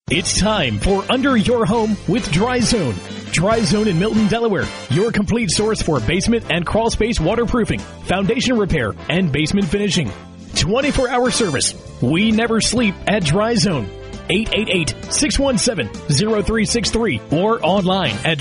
It's time for Under Your Home with Dry Zone. Dry Zone in Milton, Delaware. Your complete source for basement and crawl space waterproofing, foundation repair, and basement finishing. 24-hour service. We never sleep at Dry Zone. 888-617-0363 or online at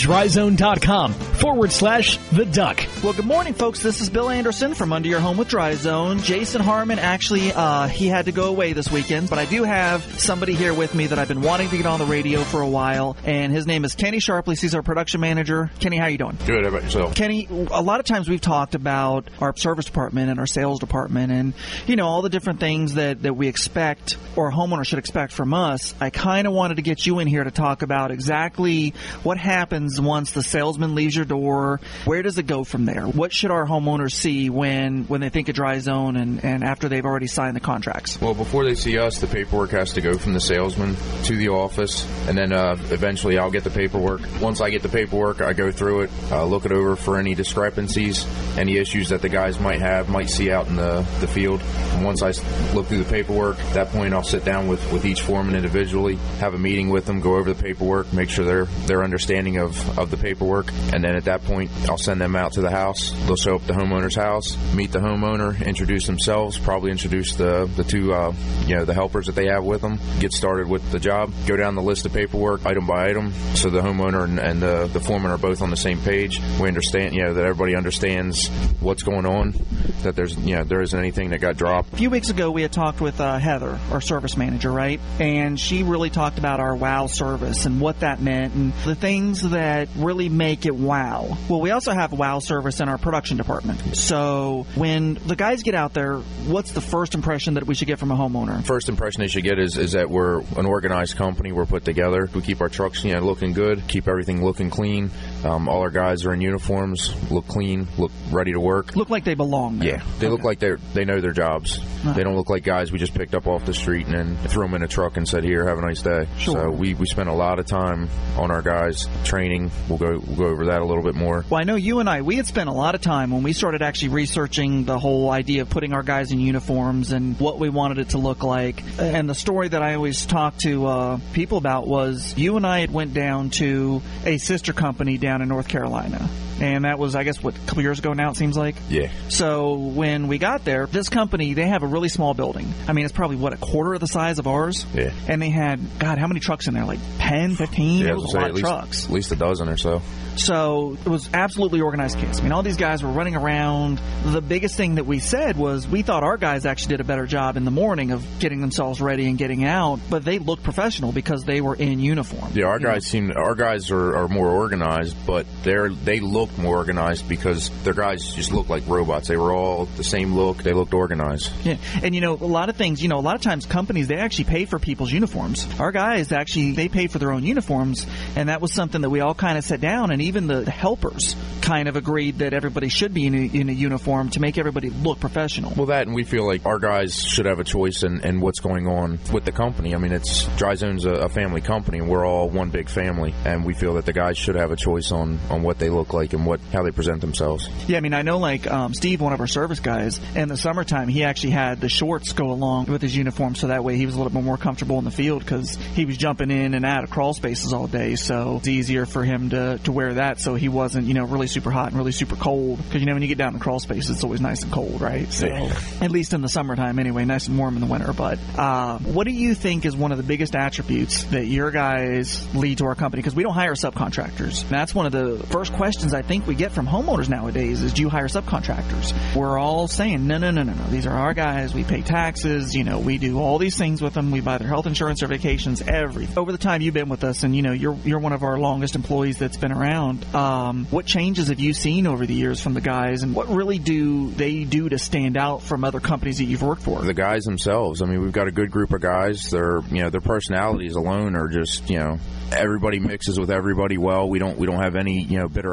dryzone.com/The Duck. Well, good morning, folks. This is Bill Anderson from Under Your Home with Dry Zone. Jason Harmon, actually, he had to go away this weekend, but I do have somebody here with me that I've been wanting to get on the radio for a while, and his name is Kenny Sharpley. He's our production manager. Kenny, how you doing? Good. How about yourself? Kenny, a lot of times we've talked about our service department and our sales department and, you know, all the different things that we expect or a homeowner should expect from us. I kind of wanted to get you in here to talk about exactly what happens once the salesman leaves your door. Where does it go from there? What should our homeowners see when they think of Dry Zone and after they've already signed the contracts? Well, before they see us, the paperwork has to go from the salesman to the office, and then eventually I'll get the paperwork. Once I get the paperwork, I go through it, look it over for any discrepancies, any issues that the guys might see out in the field. And once I look through the paperwork, at that point I'll sit down with each foreman individually, have a meeting with them, go over the paperwork, make sure they're understanding of the paperwork, and then at that point I'll send them out to the house. They'll show up at the homeowner's house, meet the homeowner, introduce themselves, probably introduce the two the helpers that they have with them, get started with the job, go down the list of paperwork item by item, so the homeowner and the foreman are both on the same page. We understand that everybody understands what's going on, that there isn't anything that got dropped. A few weeks ago we had talked with Heather, our service manager, right? And she really talked about our WOW service and what that meant and the things that really make it WOW. Well, we also have WOW service in our production department. So when the guys get out there, what's the first impression that we should get from a homeowner? First impression they should get is that we're an organized company. We're put together. We keep our trucks looking good, keep everything looking clean. All our guys are in uniforms, look clean, look ready to work. Look like they belong there. Yeah, they look like they know their jobs. They don't look like guys we just picked up off the street and then threw them in a truck and said, "Here, have a nice day." Sure. So we spend a lot of time on our guys training. We'll go over that a little bit more. Well, I know you and we had spent a lot of time when we started actually researching the whole idea of putting our guys in uniforms and what we wanted it to look like. And the story that I always talk to people about was you and I had went down to a sister company down in North Carolina. And that was, I guess, a couple years ago now, it seems like? Yeah. So when we got there, this company, they have a really small building. I mean, it's probably, a quarter of the size of ours? Yeah. And they had, God, how many trucks in there? Like 10, 15? Yeah, it was a lot of trucks. At least a dozen or so. So it was absolutely organized chaos. I mean, all these guys were running around. The biggest thing that we said was we thought our guys actually did a better job in the morning of getting themselves ready and getting out, but they looked professional because they were in uniform. Yeah, our guys are more organized, but they looked more organized because their guys just looked like robots. They were all the same look. They looked organized. Yeah, and a lot of things, a lot of times companies, they actually pay for people's uniforms. Our guys actually, they pay for their own uniforms, and that was something that we all kind of sat down, and even the helpers kind of agreed that everybody should be in a uniform to make everybody look professional. Well, that, and we feel like our guys should have a choice in what's going on with the company. I mean, Dry Zone's a family company, and we're all one big family, and we feel that the guys should have a choice on what they look like and how they present themselves. Yeah, I mean, I know Steve, one of our service guys, in the summertime, he actually had the shorts go along with his uniform, so that way he was a little bit more comfortable in the field because he was jumping in and out of crawl spaces all day, so it's easier for him to wear that so he wasn't, really super hot and really super cold. Because, when you get down in crawl spaces, it's always nice and cold, right? So, at least in the summertime anyway, nice and warm in the winter. But what do you think is one of the biggest attributes that your guys lead to our company? Because we don't hire subcontractors. And that's one of the first questions I think we get from homeowners nowadays is, do you hire subcontractors? We're all saying, no. These are our guys. We pay taxes. We do all these things with them. We buy their health insurance, their vacations, everything. Over the time you've been with us, and, you're one of our longest employees that's been around, what changes have you seen over the years from the guys, and what really do they do to stand out from other companies that you've worked for? The guys themselves. I mean, we've got a good group of guys. Their personalities alone are just, everybody mixes with everybody well. We don't have any, bitter apples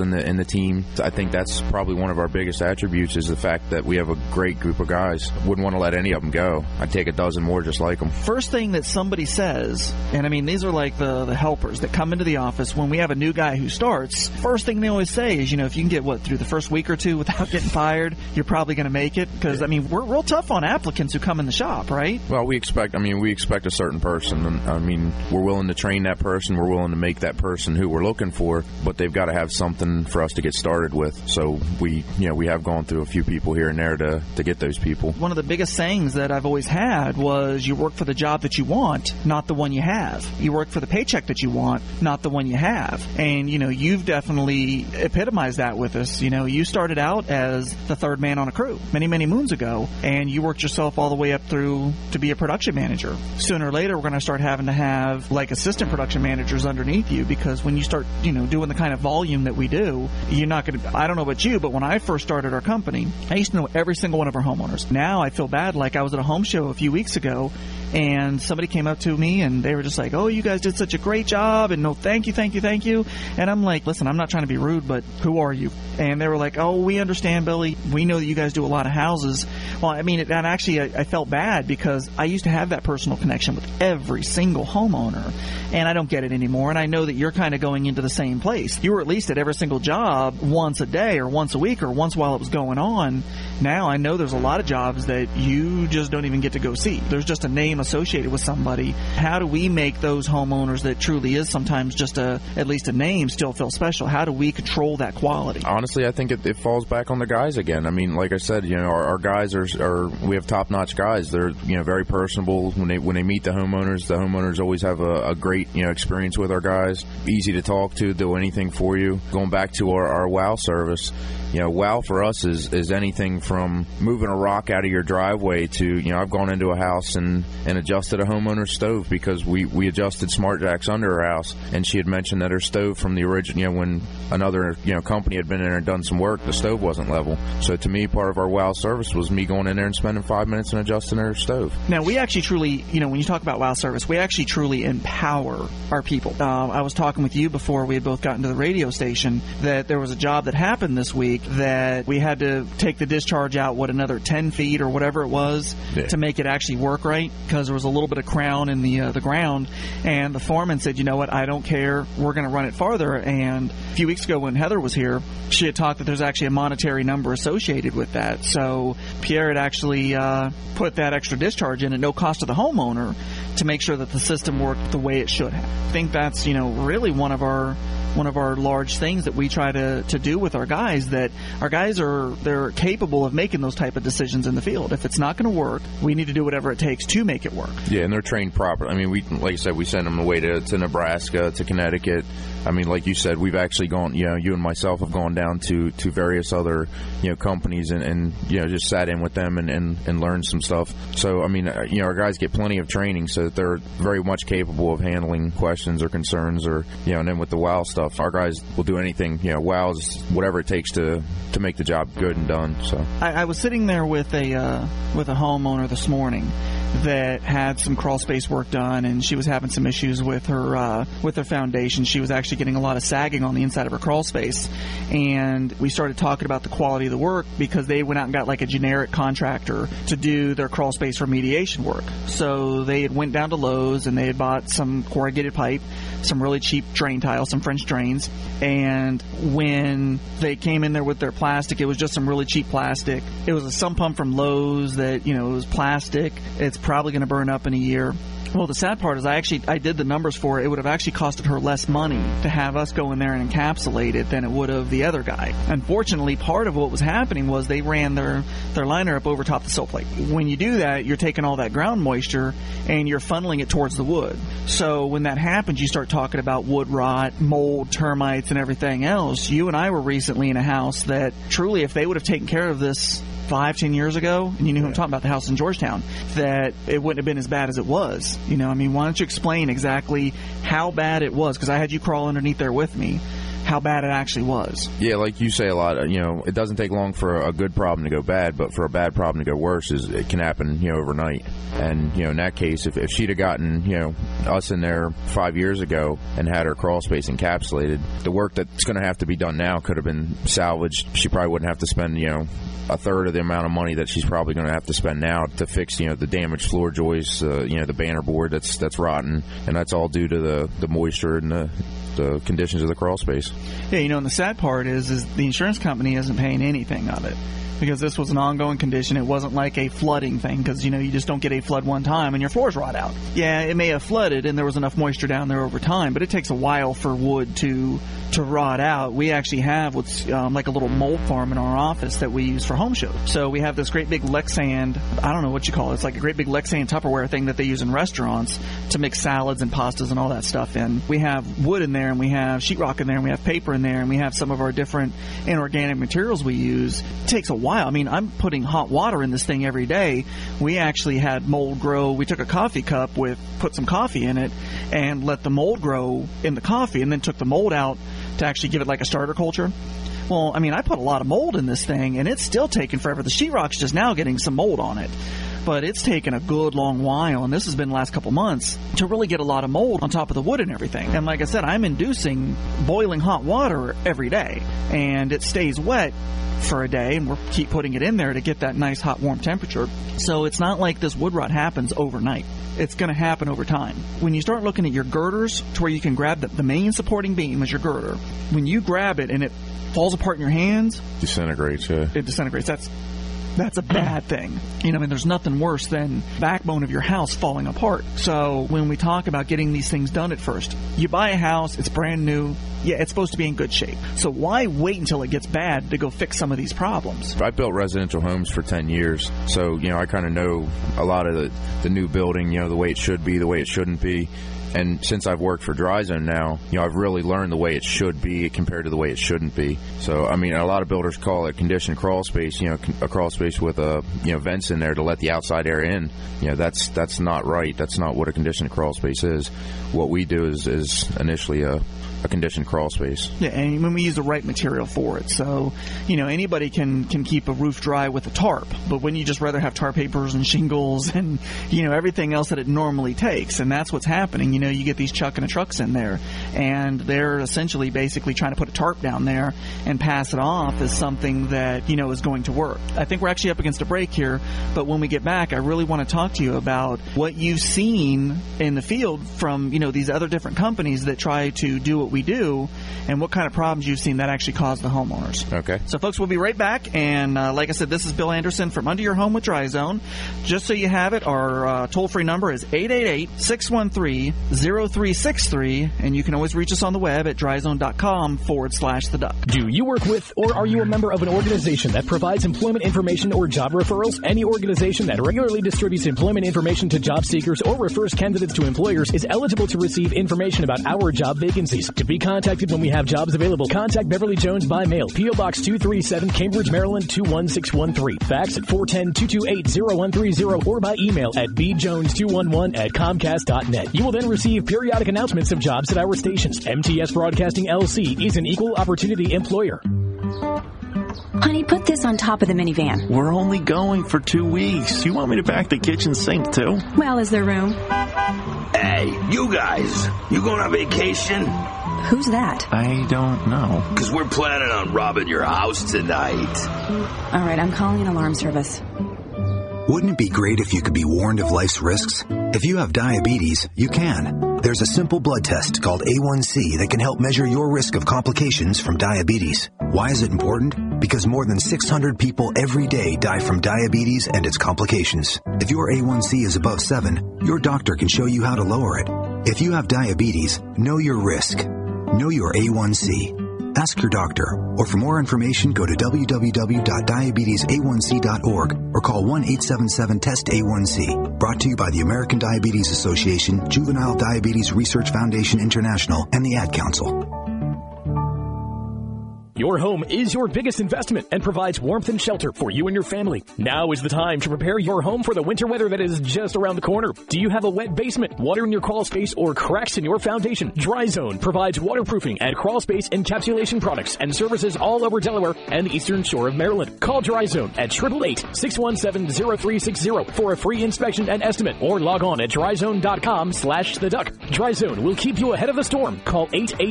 in the team. I think that's probably one of our biggest attributes is the fact that we have a great group of guys. Wouldn't want to let any of them go. I'd take a dozen more just like them. First thing that somebody says, and I mean, these are like the helpers that come into the office when we have a new guy who starts, first thing they always say is, if you can get, through the first week or two without getting fired, you're probably going to make it. Because, I mean, we're real tough on applicants who come in the shop, right? Well, we expect a certain person. And, I mean, we're willing to train that person. We're willing to make that person who we're looking for, but they've got to have something for us to get started with. So we have gone through a few people here and there to get those people. One of the biggest sayings that I've always had was you work for the job that you want, not the one you have. You work for the paycheck that you want, not the one you have. And, you've definitely epitomized that with us. You started out as the third man on a crew many, many moons ago, and you worked yourself all the way up through to be a production manager. Sooner or later, we're going to start having to have like assistant production managers underneath you, because when you start, doing the kind of volume that we do, you're not going to, I don't know about you, but when I first started our company, I used to know every single one of our homeowners. Now I feel bad. Like I was at a home show a few weeks ago, and somebody came up to me and they were just like, "Oh, you guys did such a great job," and "No, thank you. And I'm like, "Listen, I'm not trying to be rude, but who are you?" And they were like, "Oh, we understand, Billy. We know that you guys do a lot of houses." Well, I mean, and actually I felt bad because I used to have that personal connection with every single homeowner, and I don't get it anymore. And I know that you're kind of going into the same place. You were at least at every single job once a day or once a week or once while it was going on. Now I know there's a lot of jobs that you just don't even get to go see. There's just a name associated with somebody. How do we make those homeowners that truly is sometimes just at least a name still feel special? How do we control that quality? Honestly, I think it falls back on the guys again. I mean, like I said, our guys are we have top-notch guys. They're very personable. When they meet the homeowners always have a great experience with our guys. Easy to talk to, do anything for you. Going back to our WOW service, WOW for us is anything from moving a rock out of your driveway to, I've gone into a house and adjusted a homeowner's stove because we adjusted smart jacks under her house, and she had mentioned that her stove from the original, when another company had been in there and done some work, the stove wasn't level. So to me, part of our WOW service was me going in there and spending 5 minutes and adjusting her stove. Now, we actually truly, when you talk about WOW service, we actually truly empower our people. I was talking with you before we had both gotten to the radio station that there was a job that happened this week that we had to take the discharge out, another 10 feet or whatever it was, to make it actually work right, because there was a little bit of crown in the ground. And the foreman said, "You know what, I don't care, we're going to run it farther." And a few weeks ago when Heather was here, she had talked that there's actually a monetary number associated with that. So Pierre had actually put that extra discharge in at no cost to the homeowner to make sure that the system worked the way it should have. I think that's really one of our large things that we try to do with our guys, that our guys they're capable of making those type of decisions in the field. If it's not going to work, we need to do whatever it takes to make it work. Yeah, and they're trained properly. I mean, like I said, we send them away to Nebraska, to Connecticut. I mean, like you said, we've actually gone, you and myself have gone down to various other, companies and just sat in with them and learned some stuff. So, I mean, our guys get plenty of training so that they're very much capable of handling questions or concerns or, and then with the WOW stuff, our guys will do anything, WOW's whatever it takes to make the job good and done. So I was sitting there with a homeowner this morning that had some crawl space work done, and she was having some issues with her foundation. She was actually getting a lot of sagging on the inside of her crawl space, and we started talking about the quality of the work because they went out and got like a generic contractor to do their crawl space remediation work. So they had went down to Lowe's and they had bought some corrugated pipe, some really cheap drain tile, some French drains, and when they came in there with their plastic, it was just some really cheap plastic. It was a sump pump from Lowe's that, it was plastic. It's probably going to burn up in a year. Well, the sad part is I did the numbers for it. It would have actually costed her less money to have us go in there and encapsulate it than it would have the other guy. Unfortunately, part of what was happening was they ran their liner up over top the sill plate. When you do that, you're taking all that ground moisture and you're funneling it towards the wood. So when that happens, you start talking about wood rot, mold, termites, and everything else. You and I were recently in a house that truly, if they would have taken care of this 5-10 years ago, and you knew who I'm talking about, the house in Georgetown, that it wouldn't have been as bad as it was. Why don't you explain exactly how bad it was? Because I had you crawl underneath there with me. how bad it actually was. Yeah, like you say a lot, it doesn't take long for a good problem to go bad, but for a bad problem to go worse, it can happen, overnight. And, in that case, if she'd have gotten, us in there 5 years ago and had her crawl space encapsulated, the work that's going to have to be done now could have been salvaged. She probably wouldn't have to spend, a third of the amount of money that she's probably going to have to spend now to fix, the damaged floor joists, the banner board that's rotten, and that's all due to the moisture and the conditions of the crawl space. Yeah, and the sad part is the insurance company isn't paying anything of it, because this was an ongoing condition. It wasn't like a flooding thing, because, you just don't get a flood one time and your floors rot out. Yeah, it may have flooded and there was enough moisture down there over time, but it takes a while for wood to rot out. We actually have what's like a little mold farm in our office that we use for home shows. So we have this great big Lexan, I don't know what you call it. It's like a great big Lexan Tupperware thing that they use in restaurants to mix salads and pastas and all that stuff in. We have wood in there, and we have sheetrock in there, and we have paper in there, and we have some of our different inorganic materials we use. It takes a while. I mean, I'm putting hot water in this thing every day. We actually had mold grow. We took a coffee cup put some coffee in it and let the mold grow in the coffee, and then took the mold out to actually give it like a starter culture. Well, I mean, I put a lot of mold in this thing, and it's still taking forever. The sheetrock's just now getting some mold on it, but it's taken a good long while, and this has been the last couple months, to really get a lot of mold on top of the wood and everything. And like I said, I'm inducing boiling hot water every day, and it stays wet for a day, and we'll keep putting it in there to get that nice hot warm temperature. So it's not like this wood rot happens overnight. It's going to happen over time. When you start looking at your girders to where you can grab the main supporting beam is your girder, when you grab it and it falls apart in your hands, disintegrates. Yeah. It disintegrates. That's a bad thing. There's nothing worse than backbone of your house falling apart. So when we talk about getting these things done at first, you buy a house, it's brand new. Yeah, it's supposed to be in good shape. So why wait until it gets bad to go fix some of these problems? I built residential homes for 10 years. So, I kind of know a lot of the new building, the way it should be, the way it shouldn't be. And since I've worked for DryZone now, I've really learned the way it should be compared to the way it shouldn't be. So, I mean, a lot of builders call it conditioned crawl space, a crawl space with vents in there to let the outside air in. That's not right. That's not what a conditioned crawl space is. What we do is initially a conditioned crawl space. Yeah, and when we use the right material for it. So, anybody can keep a roof dry with a tarp, but wouldn't you just rather have tar papers and shingles and, everything else that it normally takes? And that's what's happening. You get these chucking of trucks in there, and they're essentially basically trying to put a tarp down there and pass it off as something that, is going to work. I think we're actually up against a break here, but when we get back, I really want to talk to you about what you've seen in the field from, these other different companies that try to do what we do, and what kind of problems you've seen that actually cause the homeowners. Okay. So, folks, we'll be right back. And like I said, this is Bill Anderson from Under Your Home with DryZone. Just so you have it, our toll-free number is 888-613-0363, and you can always reach us on the web at dryzone.com/the duck. Do you work with or are you a member of an organization that provides employment information or job referrals? Any organization that regularly distributes employment information to job seekers or refers candidates to employers is eligible to receive information about our job vacancies. To be contacted when we have jobs available, contact Beverly Jones by mail, P.O. Box 237, Cambridge, Maryland 21613. Fax at 410-228-0130 or by email at bjones211@comcast.net. You will then receive periodic announcements of jobs at our stations. MTS Broadcasting LC is an equal opportunity employer. Honey, put this on top of the minivan. We're only going for 2 weeks. You want me to pack the kitchen sink, too? Well, is there room? Hey, you guys, you going on vacation? Who's that? I don't know. Because we're planning on robbing your house tonight. All right, I'm calling an alarm service. Wouldn't it be great if you could be warned of life's risks? If you have diabetes, you can. There's a simple blood test called A1C that can help measure your risk of complications from diabetes. Why is it important? Because more than 600 people every day die from diabetes and its complications. If your A1C is above 7, your doctor can show you how to lower it. If you have diabetes, know your risk. Know your A1C. Ask your doctor, or for more information, go to www.diabetesa1c.org or call 1-877-TEST-A1C. Brought to you by the American Diabetes Association, Juvenile Diabetes Research Foundation International, and the Ad Council. Your home is your biggest investment and provides warmth and shelter for you and your family. Now is the time to prepare your home for the winter weather that is just around the corner. Do you have a wet basement, water in your crawl space, or cracks in your foundation? Dry Zone provides waterproofing and crawl space encapsulation products and services all over Delaware and the eastern shore of Maryland. Call Dry Zone at 888-617-0360 for a free inspection and estimate, or log on at dryzone.com/theduck. Dry Zone will keep you ahead of the storm. Call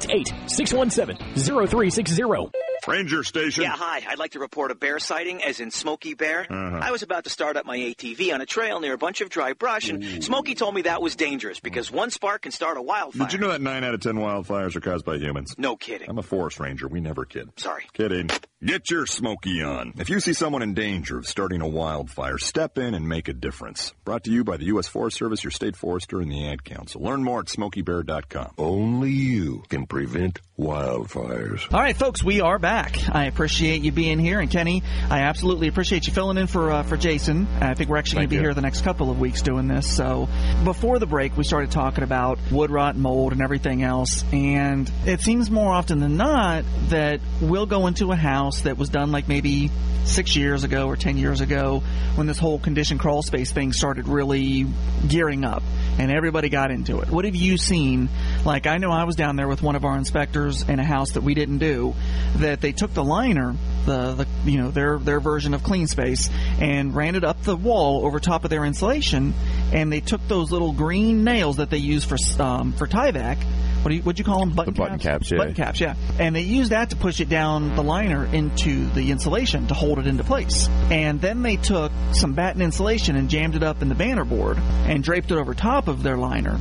888-617-0360. Ranger Station. Yeah, hi. I'd like to report a bear sighting, as in Smokey Bear. I was about to start up my ATV on a trail near a bunch of dry brush, and Smokey told me that was dangerous because one spark can start a wildfire. Did you know that 9 out of 10 wildfires are caused by humans? No kidding. I'm a forest ranger. We never kid. Sorry. Kidding. Get your Smokey on. If you see someone in danger of starting a wildfire, step in and make a difference. Brought to you by the U.S. Forest Service, your state forester, and the Ad Council. Learn more at SmokeyBear.com. Only you can prevent wildfires. All right, folks, we are back. I appreciate you being here, and Kenny, I absolutely appreciate you filling in for Jason. I think we're actually going to be here the next couple of weeks doing this. So before the break, we started talking about wood rot, mold, and everything else, and it seems more often than not that we'll go into a house that was done like maybe 6 years ago or 10 years ago when this whole conditioned crawl space thing started really gearing up and everybody got into it. What have you seen? Like, I know I was down there with one of our inspectors in a house that we didn't do, that they took the liner, their version of clean space, and ran it up the wall over top of their insulation, and they took those little green nails that they use for Tyvek. What'd you call them? Button caps, yeah. Button caps, yeah. And they used that to push it down the liner into the insulation to hold it into place. And then they took some batten insulation and jammed it up in the banner board and draped it over top of their liner.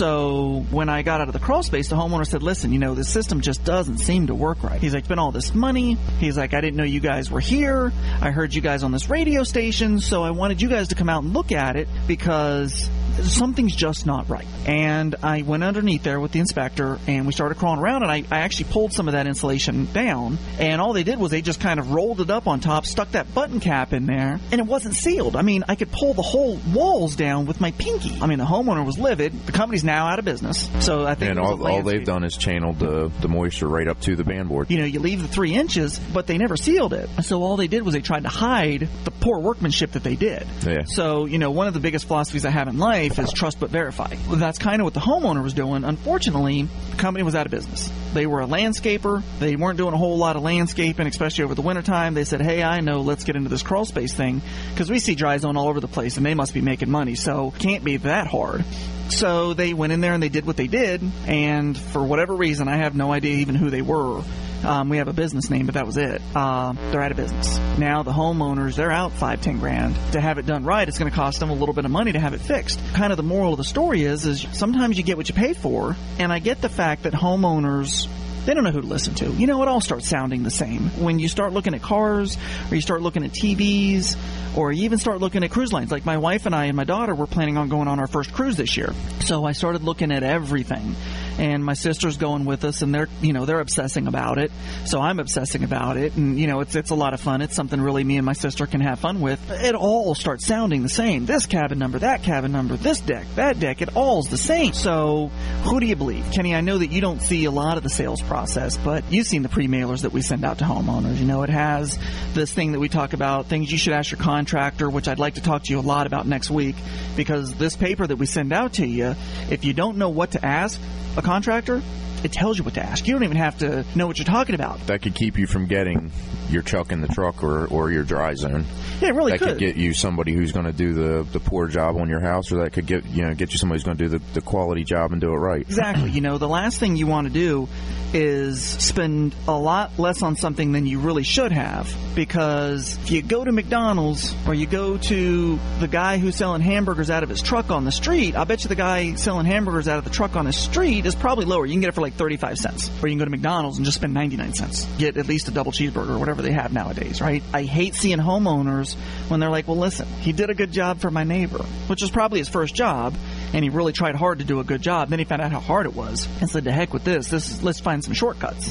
So when I got out of the crawl space, the homeowner said, listen, the system just doesn't seem to work right. He's like, spent all this money. He's like, I didn't know you guys were here. I heard you guys on this radio station, so I wanted you guys to come out and look at it because something's just not right. And I went underneath there with the inspector, and we started crawling around, and I actually pulled some of that insulation down, and all they did was they just kind of rolled it up on top, stuck that button cap in there, and it wasn't sealed. I mean, I could pull the whole walls down with my pinky. I mean, the homeowner was livid. The company's now out of business. So I think and all they've done is channeled the moisture right up to the band board. You leave the 3 inches, but they never sealed it. So all they did was they tried to hide the poor workmanship that they did. Yeah. So, one of the biggest philosophies I have in life is trust but verify. Well, that's kind of what the homeowner was doing. Unfortunately, the company was out of business. They were a landscaper. They weren't doing a whole lot of landscaping, especially over the wintertime. They said, hey, I know, let's get into this crawl space thing, because we see Dry Zone all over the place, and they must be making money, so can't be that hard. So they went in there and they did what they did, and for whatever reason, I have no idea even who they were. We have a business name, but that was it. They're out of business. Now the homeowners, they're out $5-10 grand. To have it done right, it's going to cost them a little bit of money to have it fixed. Kind of the moral of the story is sometimes you get what you pay for, and I get the fact that homeowners, they don't know who to listen to. It all starts sounding the same. When you start looking at cars, or you start looking at TVs, or you even start looking at cruise lines. Like my wife and I and my daughter were planning on going on our first cruise this year. So I started looking at everything. And my sister's going with us, and they're obsessing about it. So I'm obsessing about it, and it's a lot of fun. It's something really me and my sister can have fun with. It all starts sounding the same. This cabin number, that cabin number, this deck, that deck, it all's the same. So who do you believe? Kenny, I know that you don't see a lot of the sales process, but you've seen the pre-mailers that we send out to homeowners. It has this thing that we talk about, things you should ask your contractor, which I'd like to talk to you a lot about next week, because this paper that we send out to you, if you don't know what to ask a contractor, it tells you what to ask. You don't even have to know what you're talking about. That could keep you from getting your chuck in the truck or your Dry Zone. Yeah, it really could. That could get you somebody who's going to do the poor job on your house, or that could get you somebody who's going to do the quality job and do it right. Exactly. The last thing you want to do is spend a lot less on something than you really should have, because if you go to McDonald's or you go to the guy who's selling hamburgers out of his truck on the street, I bet you the guy selling hamburgers out of the truck on his street is probably lower. You can get it for like 35 cents. Or you can go to McDonald's and just spend 99 cents. Get at least a double cheeseburger or whatever they have nowadays, right? I hate seeing homeowners when they're like, well, listen, he did a good job for my neighbor, which was probably his first job, and he really tried hard to do a good job. Then he found out how hard it was and said, to heck with this, let's find some shortcuts.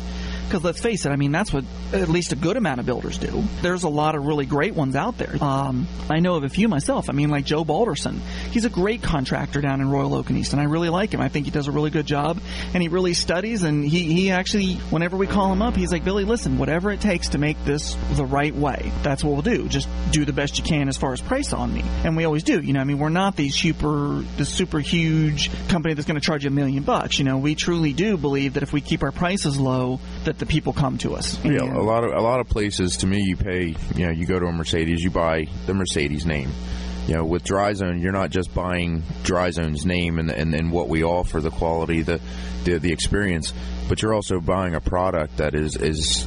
Because let's face it, I mean, that's what at least a good amount of builders do. There's a lot of really great ones out there. I know of a few myself. I mean, like Joe Balderson. He's a great contractor down in Royal Oak and East, and I really like him. I think he does a really good job, and he really studies, and he actually, whenever we call him up, he's like, Billy, listen, whatever it takes to make this the right way, that's what we'll do. Just do the best you can as far as price on me. And we always do. You know, I mean, we're not the super huge company that's going to charge you $1 million. You know, we truly do believe that if we keep our prices low, that the people come to us. Yeah, a lot of places, to me, you pay, you know, you go to a Mercedes, you buy the Mercedes name. You know, with DryZone, you're not just buying DryZone's name and what we offer, the quality, the experience, but you're also buying a product that is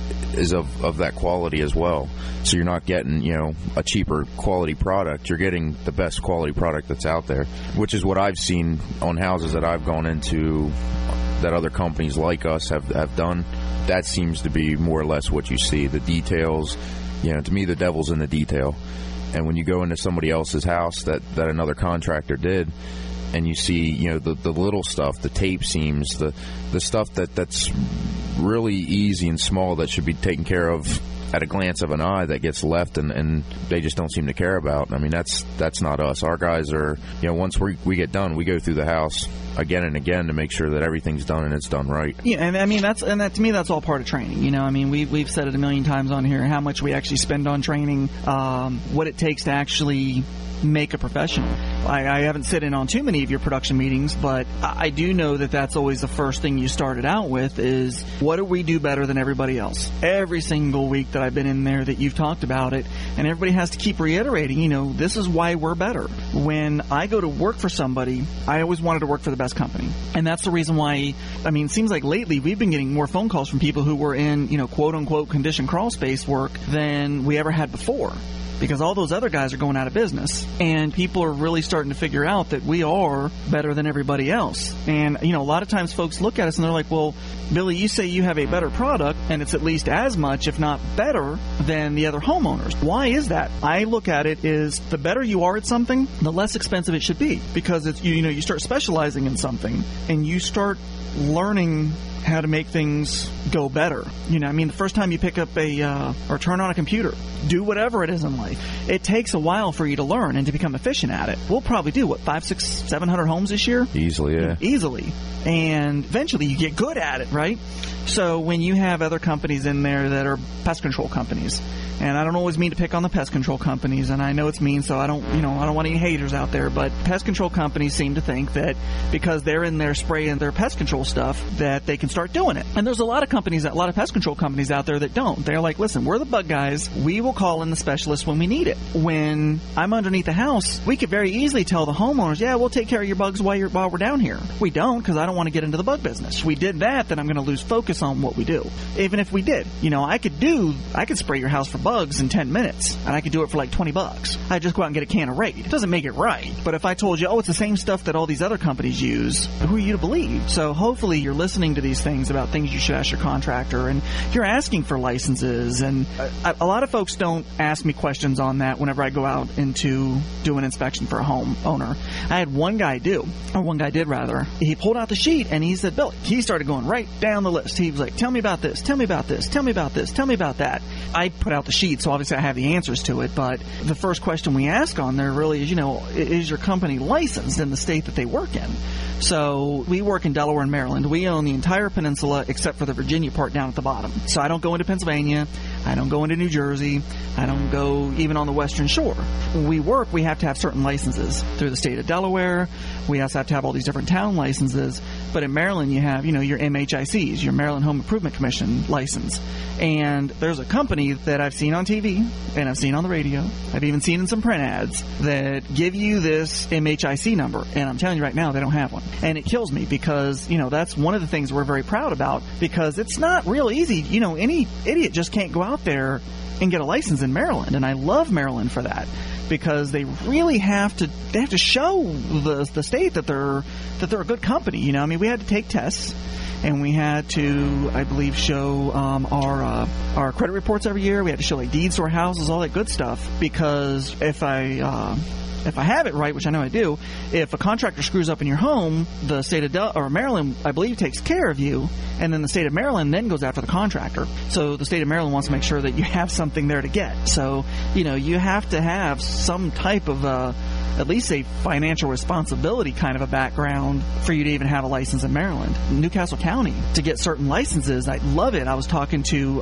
of that quality as well. So you're not getting, you know, a cheaper quality product. You're getting the best quality product that's out there, which is what I've seen on houses that I've gone into that other companies like us have done. That seems to be more or less what you see. The details, you know, to me, the devil's in the detail. And when you go into somebody else's house that another contractor did, and you see, you know, the little stuff, the tape seams, the stuff that's really easy and small that should be taken care of at a glance of an eye, that gets left and they just don't seem to care about. I mean, that's not us. Our guys are, you know, once we get done, we go through the house again and again to make sure that everything's done and it's done right. Yeah, and I mean, to me, that's all part of training. You know, I mean, we've said it a million times on here, how much we actually spend on training, what it takes to actually make a professional. I haven't sit in on too many of your production meetings, but I do know that that's always the first thing you started out with is, what do we do better than everybody else? Every single week that I've been in there that you've talked about it, and everybody has to keep reiterating, you know, this is why we're better. When I go to work for somebody, I always wanted to work for the best company. And that's the reason why, I mean, it seems like lately we've been getting more phone calls from people who were in, you know, quote-unquote condition crawl space work than we ever had before. Because all those other guys are going out of business, and people are really starting to figure out that we are better than everybody else. And, you know, a lot of times folks look at us and they're like, well, Billy, you say you have a better product, and it's at least as much, if not better, than the other homeowners. Why is that? I look at it as, the better you are at something, the less expensive it should be. Because it's, you know, you start specializing in something, and you start learning how to make things go better. You know, I mean, the first time you pick up or turn on a computer, do whatever it is in life, it takes a while for you to learn and to become efficient at it. We'll probably do, 500, 600, 700 homes this year? Easily, yeah. Easily. And eventually you get good at it, right? So when you have other companies in there that are pest control companies, and I don't always mean to pick on the pest control companies, and I know it's mean, so I don't want any haters out there, but pest control companies seem to think that because they're in there spraying their pest control stuff, that they can start doing it. And there's a lot of pest control companies out there that don't. They're like, listen, we're the bug guys. We will call in the specialist when we need it. When I'm underneath the house, we could very easily tell the homeowners, yeah, we'll take care of your bugs while we're down here. We don't, because I don't want to get into the bug business. If we did that, then I'm going to lose focus on what we do. Even if we did, you know, I could spray your house for bugs in 10 minutes, and I could do it for like $20. I just go out and get a can of Raid. It doesn't make it right. But if I told you, oh, it's the same stuff that all these other companies use, who are you to believe? So hopefully you're listening to these things about things you should ask your contractor, and you're asking for licenses. And a lot of folks don't ask me questions on that whenever I go out into do an inspection for a homeowner. I had one guy did. He pulled out the sheet and he said, Billy, he started going right down the list. He was like, tell me about this, tell me about this, tell me about this, tell me about that. I put out the sheet, so obviously I have the answers to it, but the first question we ask on there really is, you know, is your company licensed in the state that they work in? So we work in Delaware and Maryland. We own the entire peninsula except for the Virginia part down at the bottom. So I don't go into Pennsylvania. I don't go into New Jersey. I don't go even on the Western Shore. When we work, we have to have certain licenses through the state of Delaware. We also have to have all these different town licenses. But in Maryland, you have, you know, your MHICs, your Maryland Home Improvement Commission license. And there's a company that I've seen on TV and I've seen on the radio. I've even seen in some print ads that give you this MHIC number. And I'm telling you right now, they don't have one. And it kills me because, you know, that's one of the things we're very proud about, because it's not real easy. You know, any idiot just can't go out there and get a license in Maryland. And I love Maryland for that, because they really have to show the state that they're a good company. You know, I mean, we had to take tests, and we had to, I believe, show our credit reports every year. We had to show like deeds to our houses, all that good stuff. Because if I if I have it right, which I know I do, if a contractor screws up in your home, the state of Maryland, I believe, takes care of you, and then the state of Maryland then goes after the contractor. So the state of Maryland wants to make sure that you have something there to get. So, you have to have some type of at least a financial responsibility kind of a background for you to even have a license in Maryland. Newcastle County, to get certain licenses, I love it. I was talking to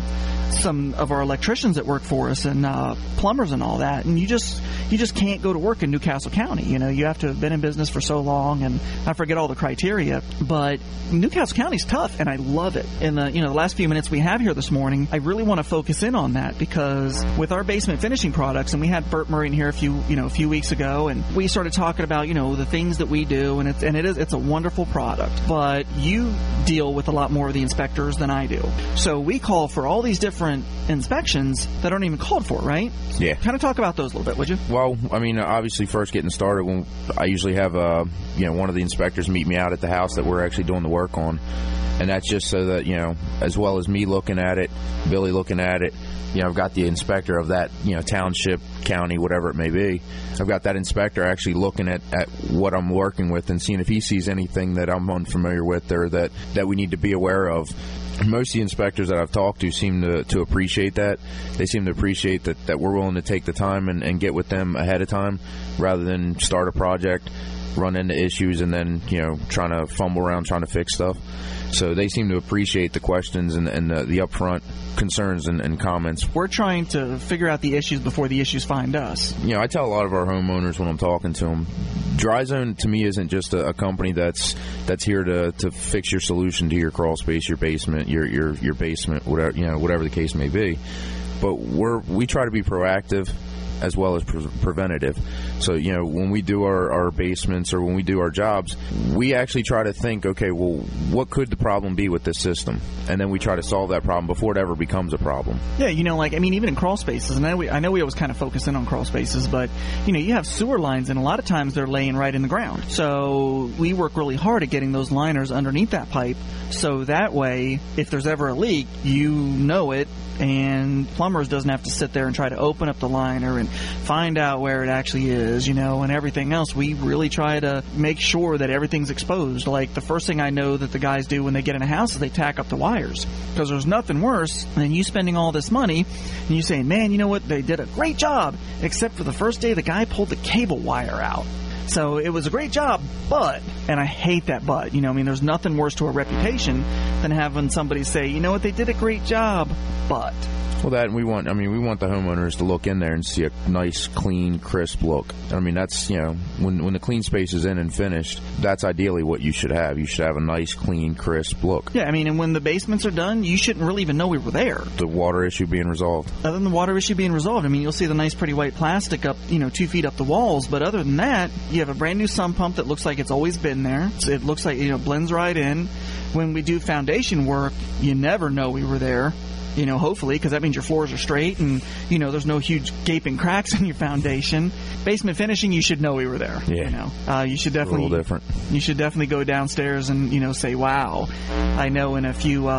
some of our electricians that work for us and plumbers and all that, and you just can't go to work in Newcastle County. You have to have been in business for so long, and I forget all the criteria, but Newcastle County's tough, and I love it. In the last few minutes we have here this morning, I really want to focus in on that, because with our basement finishing products, and we had Bert Murray in here a few weeks ago, and we started talking about the things that we do, and it's a wonderful product, but you deal with a lot more of the inspectors than I do. So we call for all these different inspections that aren't even called for, right? Yeah. Kind of talk about those a little bit, would you? Well, I mean, obviously, first getting started, when I usually have one of the inspectors meet me out at the house that we're actually doing the work on, and that's just so that as well as me looking at it, Billy looking at it, I've got the inspector of that township, county, whatever it may be. I've got that inspector actually looking at what I'm working with and seeing if he sees anything that I'm unfamiliar with or that we need to be aware of. Most of the inspectors that I've talked to seem to appreciate that. They seem to appreciate that we're willing to take the time and get with them ahead of time rather than start a project, run into issues, and then trying to fumble around trying to fix stuff. So they seem to appreciate the questions and the upfront concerns and comments. We're trying to figure out the issues before the issues find us. I tell a lot of our homeowners when I'm talking to them, DryZone to me isn't just a company that's here to fix your solution to your crawl space, your basement, your basement, whatever the case may be. But we try to be proactive as well as preventative. So, when we do our basements or when we do our jobs, we actually try to think, okay, well, what could the problem be with this system? And then we try to solve that problem before it ever becomes a problem. Yeah, even in crawl spaces, and I know we always kind of focus in on crawl spaces, but, you have sewer lines, and a lot of times they're laying right in the ground. So we work really hard at getting those liners underneath that pipe, so that way, if there's ever a leak, you know it, and plumbers doesn't have to sit there and try to open up the liner and find out where it actually is, and everything else. We really try to make sure that everything's exposed. Like, the first thing I know that the guys do when they get in a house is they tack up the wires, because there's nothing worse than you spending all this money and you saying, man, you know what, they did a great job, except for the first day the guy pulled the cable wire out. So it was a great job, but, and I hate that but, there's nothing worse to a reputation than having somebody say, they did a great job, but. Well, that, and we want the homeowners to look in there and see a nice, clean, crisp look. I mean, that's, when the clean space is in and finished, that's ideally what you should have. You should have a nice, clean, crisp look. Yeah, and when the basements are done, you shouldn't really even know we were there. The water issue being resolved. Other than the water issue being resolved, you'll see the nice, pretty white plastic up, 2 feet up the walls, but other than that, you have a brand new sump pump that looks like it's always been there. It looks like, blends right in. When we do foundation work, you never know we were there. Hopefully, because that means your floors are straight and, there's no huge gaping cracks in your foundation. Basement finishing, you should know we were there. Yeah. You should definitely, a little different. You should definitely go downstairs and, say, wow. I know in a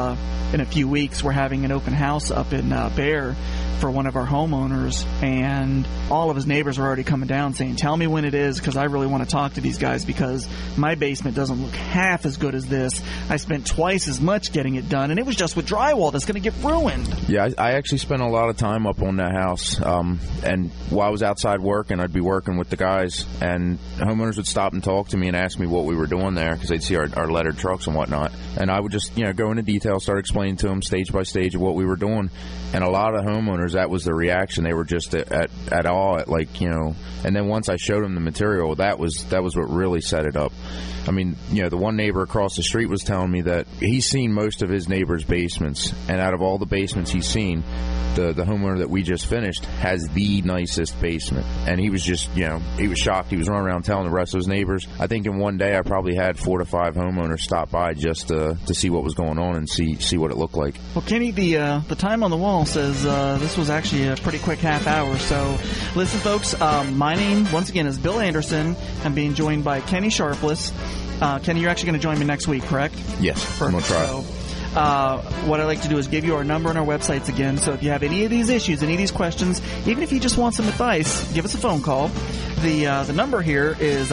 few weeks we're having an open house up in Bear for one of our homeowners, and all of his neighbors are already coming down saying, tell me when it is, because I really want to talk to these guys, because my basement doesn't look half as good as this. I spent twice as much getting it done, and it was just with drywall that's going to get ruined. Yeah, I actually spent a lot of time up on that house, and while I was outside working, I'd be working with the guys, and homeowners would stop and talk to me and ask me what we were doing there, because they'd see our lettered trucks and whatnot, and I would just, go into detail, start explaining to them stage by stage of what we were doing, and a lot of homeowners, that was the reaction. They were just at awe, at and then once I showed them the material, that was what really set it up. I mean, the one neighbor across the street was telling me that he's seen most of his neighbors' basements, and out of all the basements he's seen, the homeowner that we just finished has the nicest basement. And he was just, he was shocked. He was running around telling the rest of his neighbors. I think in one day I probably had 4 to 5 homeowners stop by just to see what was going on and see what it looked like. Well, Kenny, the time on the wall says this was actually a pretty quick half hour. So listen, folks, my name, once again, is Bill Anderson. I'm being joined by Kenny Sharpless. Kenny, you're actually going to join me next week, correct? Yes, I'm going to try. So, what I like to do is give you our number and our websites again. So if you have any of these issues, any of these questions, even if you just want some advice, give us a phone call. The number here is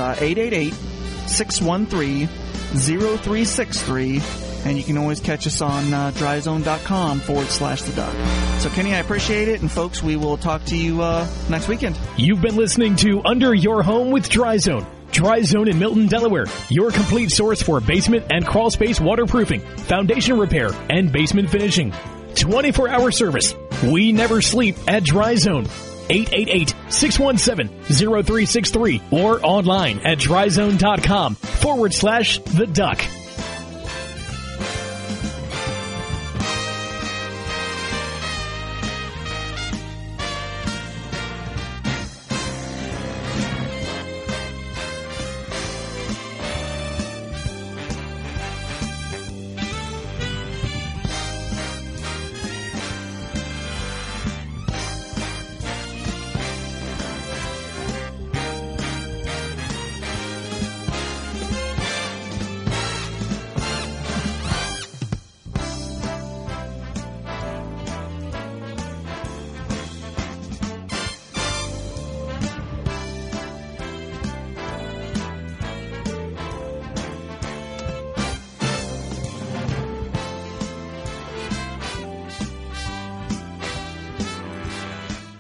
888-613-0363. And you can always catch us on dryzone.com/the duck. So, Kenny, I appreciate it. And, folks, we will talk to you next weekend. You've been listening to Under Your Home with DryZone. DryZone in Milton, Delaware. Your complete source for basement and crawl space waterproofing, foundation repair, and basement finishing. 24-hour service. We never sleep at DryZone. 888-617-0363 or online at dryzone.com/the duck.